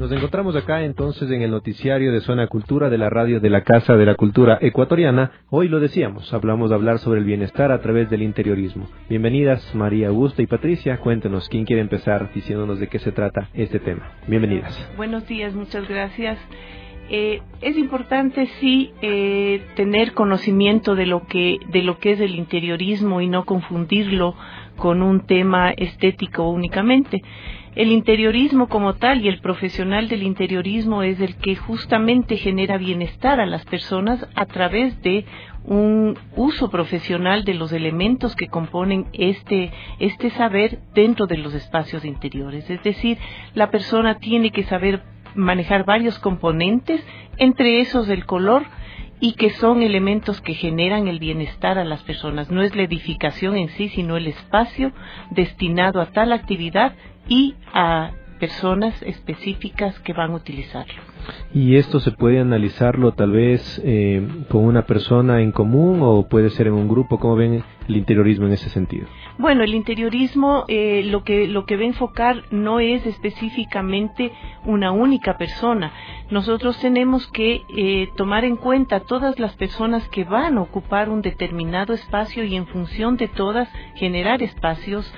Nos encontramos acá entonces en el noticiario de Zona Cultura de la radio de la Casa de la Cultura Ecuatoriana. Hoy lo decíamos, hablamos de hablar sobre el bienestar a través del interiorismo. Bienvenidas María Augusta y Patricia, cuéntenos, ¿quién quiere empezar diciéndonos de qué se trata este tema? Bienvenidas. Buenos días, muchas gracias. Es importante sí tener conocimiento de lo que es el interiorismo y no confundirlo con un tema estético únicamente. El interiorismo como tal y el profesional del interiorismo es el que justamente genera bienestar a las personas a través de un uso profesional de los elementos que componen este saber dentro de los espacios interiores. Es decir, la persona tiene que saber manejar varios componentes, entre esos el color, y que son elementos que generan el bienestar a las personas. No es la edificación en sí, sino el espacio destinado a tal actividad y a personas específicas que van a utilizarlo. ¿Y esto se puede analizarlo tal vez con una persona en común o puede ser en un grupo? ¿Cómo ven el interiorismo en ese sentido? Bueno, el interiorismo lo que va a enfocar no es específicamente una única persona. Nosotros tenemos que tomar en cuenta todas las personas que van a ocupar un determinado espacio y en función de todas generar espacios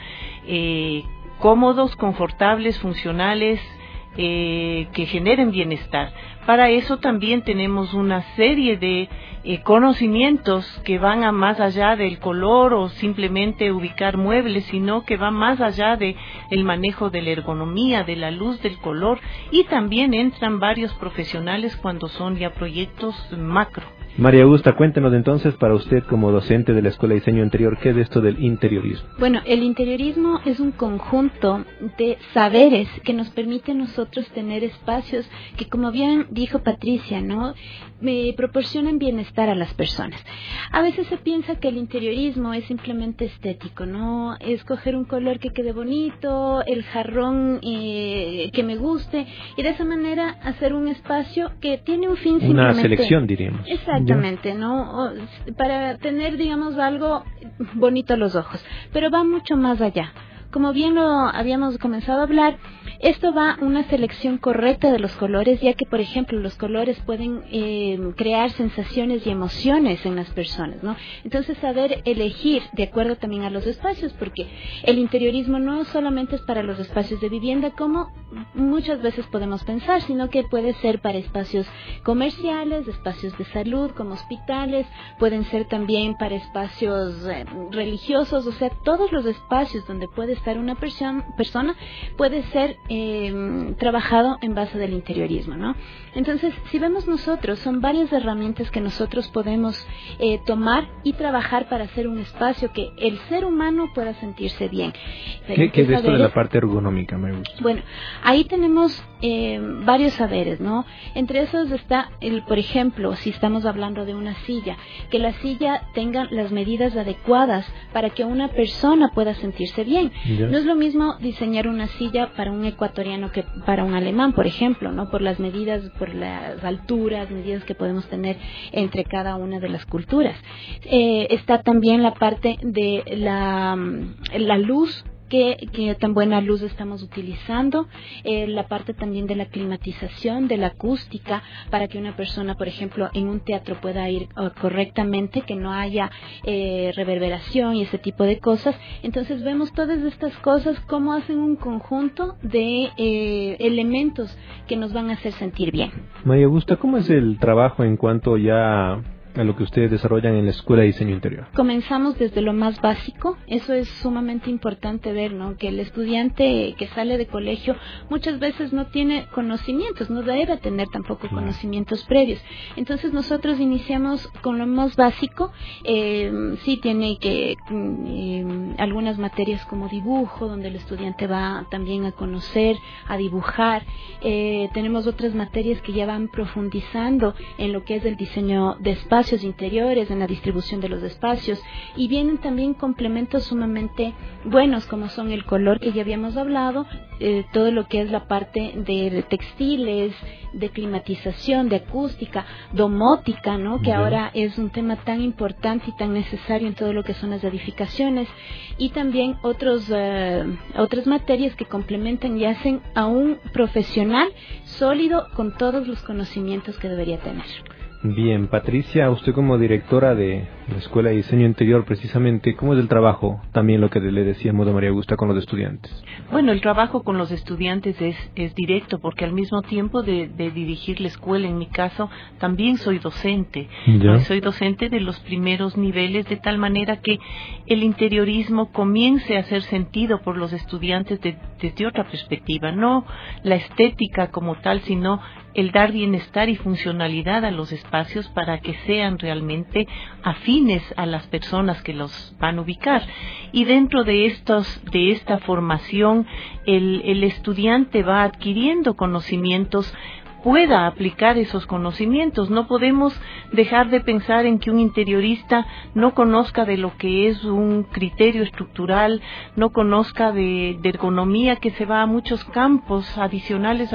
cómodos, confortables, funcionales, que generen bienestar. Para eso también tenemos una serie de conocimientos que van a más allá del color o simplemente ubicar muebles, sino que va más allá de el manejo de la ergonomía, de la luz, del color, y también entran varios profesionales cuando son ya proyectos macro. María Augusta, cuéntenos entonces, para usted como docente de la Escuela de Diseño Interior, ¿qué es esto del interiorismo? Bueno, el interiorismo es un conjunto de saberes que nos permite a nosotros tener espacios que, como bien dijo Patricia, ¿no?, me proporcionan bienestar a las personas. A veces se piensa que el interiorismo es simplemente estético, ¿no? Escoger un color que quede bonito, el jarrón que me guste, y de esa manera hacer un espacio que tiene un fin simplemente... Una selección, diríamos. Exactamente, ¿no? Para tener, digamos, algo bonito a los ojos, pero va mucho más allá. Como bien lo habíamos comenzado a hablar, esto va a una selección correcta de los colores, ya que, por ejemplo, los colores pueden crear sensaciones y emociones en las personas, ¿no? Entonces, saber elegir de acuerdo también a los espacios, porque el interiorismo no solamente es para los espacios de vivienda, como muchas veces podemos pensar, sino que puede ser para espacios comerciales, espacios de salud, como hospitales, pueden ser también para espacios religiosos, o sea, todos los espacios donde puede estar una persona puede ser trabajado en base del interiorismo, ¿no? Entonces, si vemos nosotros, son varias herramientas que nosotros podemos tomar y trabajar para hacer un espacio que el ser humano pueda sentirse bien. ¿Qué es esto de la parte ergonómica? Me gusta. Bueno, ahí tenemos varios saberes, ¿no? Entre esos está, por ejemplo, si estamos hablando de una silla, que la silla tenga las medidas adecuadas para que una persona pueda sentirse bien. Ya. No es lo mismo diseñar una silla para un ecuatoriano que para un alemán, por ejemplo, ¿no? Por las medidas, por las alturas, medidas que podemos tener entre cada una de las culturas. Está también la parte de la luz, que tan buena luz estamos utilizando, la parte también de la climatización, de la acústica, para que una persona, por ejemplo, en un teatro pueda ir correctamente, que no haya reverberación y ese tipo de cosas. Entonces vemos todas estas cosas como hacen un conjunto de elementos que nos van a hacer sentir bien. María Augusta, ¿cómo es el trabajo en cuanto ya a lo que ustedes desarrollan en la Escuela de Diseño Interior? Comenzamos desde lo más básico. Eso es sumamente importante ver, ¿no? Que el estudiante que sale de colegio muchas veces no tiene conocimientos, no debe tener tampoco conocimientos previos. Entonces nosotros iniciamos con lo más básico. Sí tiene que algunas materias como dibujo, donde el estudiante va también a conocer, a dibujar. Tenemos otras materias que ya van profundizando en lo que es el diseño de espacios interiores, en la distribución de los espacios, y vienen también complementos sumamente buenos, como son el color, que ya habíamos hablado, todo lo que es la parte de textiles, de climatización, de acústica, domótica, ¿no? Que ahora es un tema tan importante y tan necesario en todo lo que son las edificaciones, y también otras materias que complementan y hacen a un profesional sólido con todos los conocimientos que debería tener. Bien, Patricia, usted como directora de la Escuela de Diseño Interior, precisamente, ¿cómo es el trabajo? También lo que le decíamos a María Augusta con los estudiantes. Bueno, el trabajo con los estudiantes es directo, porque al mismo tiempo de dirigir la escuela, en mi caso, también soy docente. Soy docente de los primeros niveles, de tal manera que el interiorismo comience a hacer sentido por los estudiantes desde otra perspectiva, no la estética como tal, sino el dar bienestar y funcionalidad a los espacios para que sean realmente afines a las personas que los van a ubicar. Y dentro de esta formación, el estudiante va adquiriendo conocimientos, pueda aplicar esos conocimientos. No podemos dejar de pensar en que un interiorista no conozca de lo que es un criterio estructural, no conozca de ergonomía, que se va a muchos campos adicionales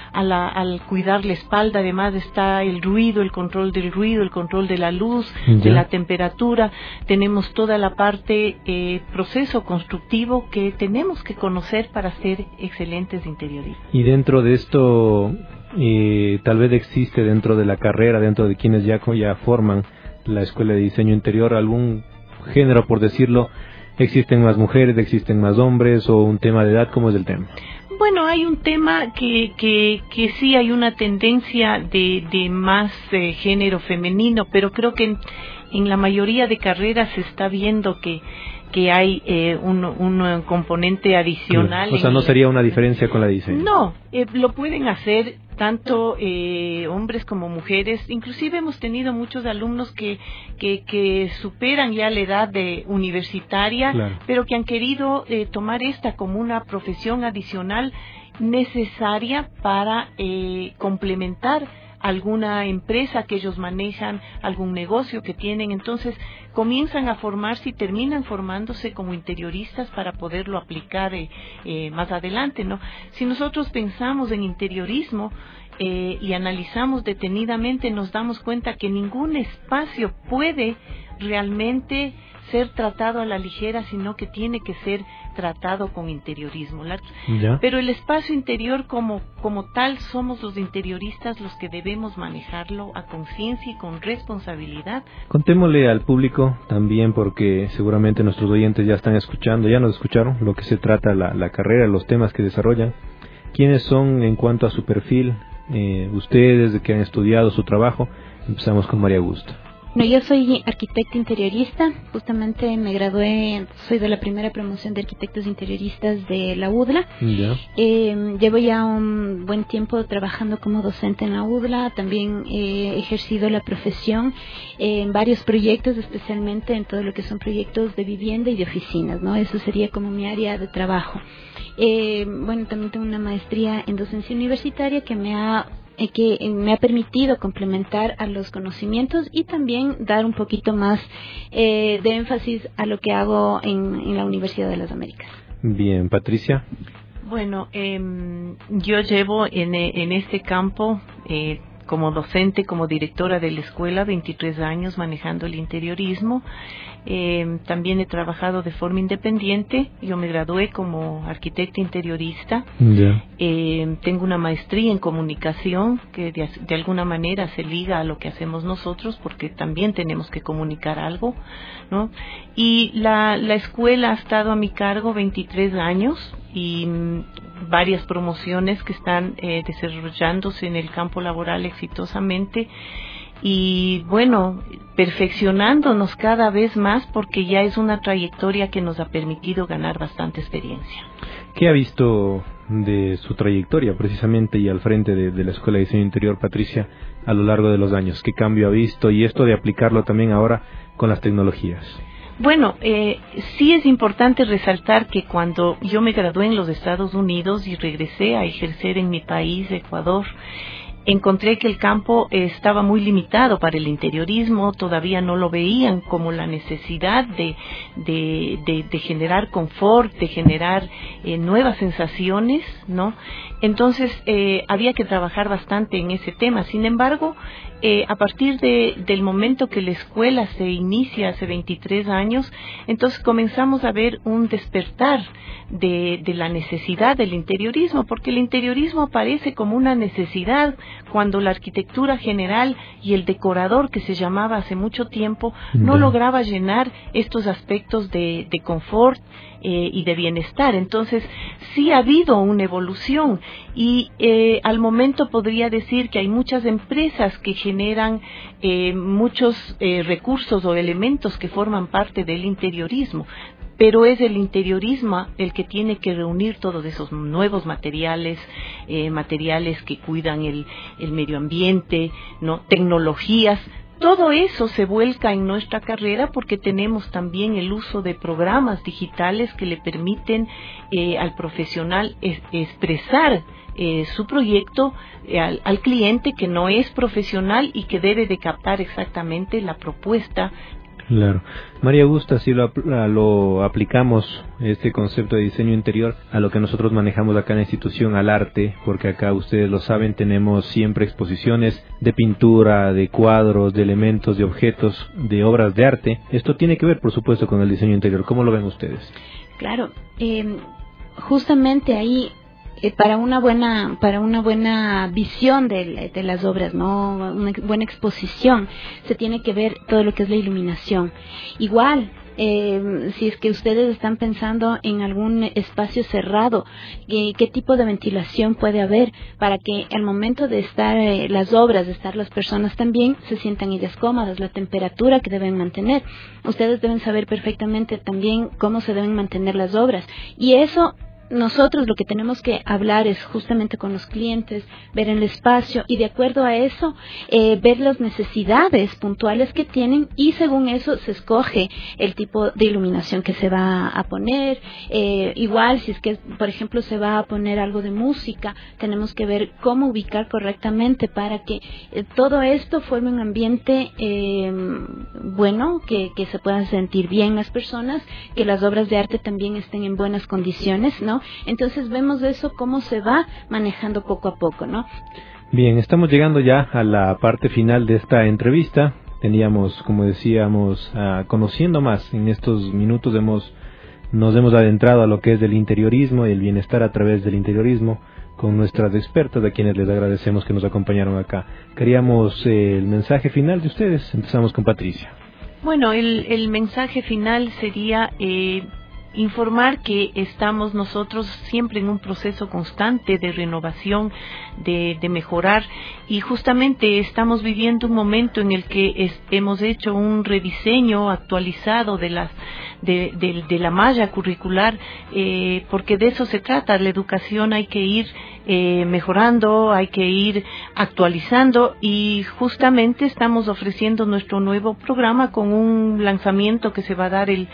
al cuidar la espalda. Además está el ruido, el control del ruido, el control de la luz, de la temperatura. Tenemos toda la parte proceso constructivo que tenemos que conocer para ser excelentes interioristas. Y dentro de esto, tal vez existe dentro de la carrera, dentro de quienes ya forman la Escuela de Diseño Interior, algún género, por decirlo, ¿existen más mujeres, existen más hombres, o un tema de edad? ¿Cómo es el tema? Bueno, hay un tema que sí hay una tendencia de más género femenino, pero creo que en la mayoría de carreras se está viendo que hay un componente adicional. O sea, no sería una diferencia con la diseño. No, lo pueden hacer tanto hombres como mujeres. Inclusive hemos tenido muchos alumnos que superan ya la edad de universitaria, claro, pero que han querido tomar esta como una profesión adicional necesaria para complementar alguna empresa que ellos manejan, algún negocio que tienen. Entonces comienzan a formarse y terminan formándose como interioristas para poderlo aplicar más adelante, ¿no? Si nosotros pensamos en interiorismo y analizamos detenidamente, nos damos cuenta que ningún espacio puede realmente ser tratado a la ligera, sino que tiene que ser tratado con interiorismo. Pero el espacio interior como tal, somos los interioristas los que debemos manejarlo a conciencia y con responsabilidad. Contémosle al público también, porque seguramente nuestros oyentes ya están escuchando, ya nos escucharon lo que se trata la carrera, los temas que desarrollan. ¿Quiénes son en cuanto a su perfil? Ustedes que han estudiado su trabajo. Empezamos con María Augusta. Bueno, yo soy arquitecta interiorista, justamente me gradué, soy de la primera promoción de arquitectos interioristas de la UDLA. Llevo ya un buen tiempo trabajando como docente en la UDLA, también he ejercido la profesión en varios proyectos, especialmente en todo lo que son proyectos de vivienda y de oficinas, ¿no? Eso sería como mi área de trabajo. Bueno, también tengo una maestría en docencia universitaria que me ha permitido complementar a los conocimientos y también dar un poquito más de énfasis a lo que hago en la Universidad de las Américas. Bien, Patricia. Bueno, yo llevo en este campo como docente, como directora de la escuela, 23 años manejando el interiorismo. También he trabajado de forma independiente. Yo me gradué como arquitecta interiorista. Tengo una maestría en comunicación que de alguna manera se liga a lo que hacemos nosotros, porque también tenemos que comunicar algo, ¿no? Y la escuela ha estado a mi cargo 23 años y varias promociones que están desarrollándose en el campo laboral exitosamente. Y bueno, perfeccionándonos cada vez más, porque ya es una trayectoria que nos ha permitido ganar bastante experiencia. ¿Qué ha visto de su trayectoria precisamente y al frente de la Escuela de Diseño Interior, Patricia, a lo largo de los años? ¿Qué cambio ha visto? Y esto de aplicarlo también ahora con las tecnologías. Bueno, sí es importante resaltar que cuando yo me gradué en los Estados Unidos y regresé a ejercer en mi país, Ecuador, encontré que el campo estaba muy limitado para el interiorismo, todavía no lo veían como la necesidad de generar confort, de generar nuevas sensaciones, ¿no? Entonces había que trabajar bastante en ese tema. Sin embargo, a partir del momento que la escuela se inicia hace 23 años, entonces comenzamos a ver un despertar de la necesidad del interiorismo, porque el interiorismo aparece como una necesidad cuando la arquitectura general y el decorador, que se llamaba hace mucho tiempo, no lograba llenar estos aspectos de confort y de bienestar. Entonces sí ha habido una evolución y al momento podría decir que hay muchas empresas que generan muchos recursos o elementos que forman parte del interiorismo, pero es el interiorismo el que tiene que reunir todos esos nuevos materiales, materiales que cuidan el medio ambiente, ¿no? Tecnologías. Todo eso se vuelca en nuestra carrera porque tenemos también el uso de programas digitales que le permiten al profesional expresar su proyecto al cliente que no es profesional y que debe de captar exactamente la propuesta. Claro. María Augusta, si lo aplicamos, este concepto de diseño interior, a lo que nosotros manejamos acá en la institución, al arte, porque acá ustedes lo saben, tenemos siempre exposiciones de pintura, de cuadros, de elementos, de objetos, de obras de arte. Esto tiene que ver, por supuesto, con el diseño interior. ¿Cómo lo ven ustedes? Claro, justamente ahí, para una buena visión de las obras, ¿no? Una buena exposición, se tiene que ver todo lo que es la iluminación. Igual, si es que ustedes están pensando en algún espacio cerrado, ¿qué tipo de ventilación puede haber para que al momento de estar las obras, de estar las personas también, se sientan ellas cómodas, la temperatura que deben mantener? Ustedes deben saber perfectamente también cómo se deben mantener las obras, y eso nosotros lo que tenemos que hablar es justamente con los clientes, ver el espacio y de acuerdo a eso ver las necesidades puntuales que tienen, y según eso se escoge el tipo de iluminación que se va a poner. Igual si es que por ejemplo se va a poner algo de música, tenemos que ver cómo ubicar correctamente para que todo esto forme un ambiente bueno, que se puedan sentir bien las personas, que las obras de arte también estén en buenas condiciones, ¿no? Entonces vemos eso cómo se va manejando poco a poco, ¿no? Bien, estamos llegando ya a la parte final de esta entrevista. Teníamos, como decíamos, conociendo más en estos minutos, nos hemos adentrado a lo que es el interiorismo y el bienestar a través del interiorismo con nuestras expertas, a quienes les agradecemos que nos acompañaron acá. Queríamos el mensaje final de ustedes. Empezamos con Patricia. Bueno, el mensaje final sería informar que estamos nosotros siempre en un proceso constante de renovación, de mejorar, y justamente estamos viviendo un momento en el que hemos hecho un rediseño actualizado de la malla curricular, porque de eso se trata. La educación hay que ir mejorando, hay que ir actualizando, y justamente estamos ofreciendo nuestro nuevo programa con un lanzamiento que se va a dar el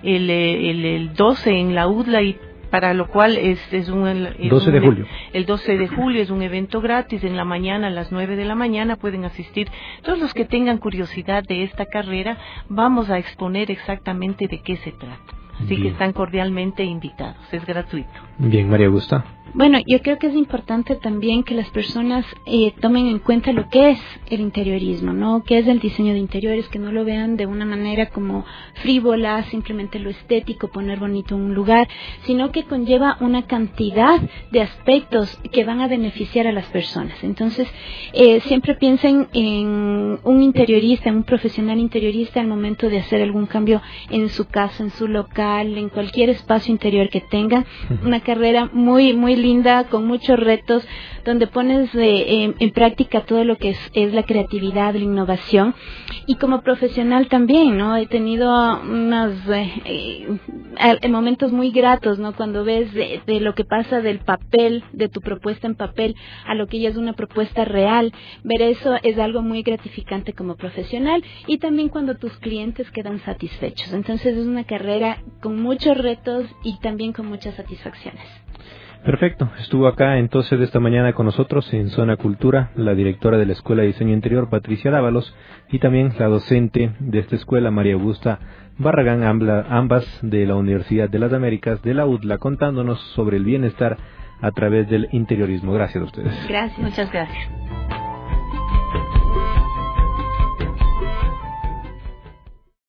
12 en la UDLA, y para lo cual es 12 de julio. El 12 de julio es un evento gratis. En la mañana, a las 9 de la mañana, pueden asistir todos los que tengan curiosidad de esta carrera. Vamos a exponer exactamente de qué se trata. Así que están cordialmente invitados. Es gratuito. Bien, María Augusta. Bueno, yo creo que es importante también que las personas tomen en cuenta lo que es el interiorismo, ¿no? ¿Qué es el diseño de interiores? Que no lo vean de una manera como frívola, simplemente lo estético, poner bonito un lugar, sino que conlleva una cantidad de aspectos que van a beneficiar a las personas. Entonces, siempre piensen en un interiorista, en un profesional interiorista al momento de hacer algún cambio en su casa, en su local, en cualquier espacio interior que tengan. Una carrera muy, muy linda, con muchos retos, donde pones en práctica todo lo que es la creatividad, la innovación. Y como profesional también, ¿no? He tenido unos momentos muy gratos, ¿no? Cuando ves de lo que pasa del papel, de tu propuesta en papel, a lo que ya es una propuesta real. Ver eso es algo muy gratificante como profesional, y también cuando tus clientes quedan satisfechos. Entonces es una carrera con muchos retos y también con muchas satisfacciones. Perfecto, estuvo acá entonces esta mañana con nosotros en Zona Cultura la directora de la Escuela de Diseño Interior, Patricia Dávalos, y también la docente de esta escuela, María Augusta Barragán, ambas de la Universidad de las Américas, de la UDLA, contándonos sobre el bienestar a través del interiorismo. Gracias a ustedes. Gracias, muchas gracias.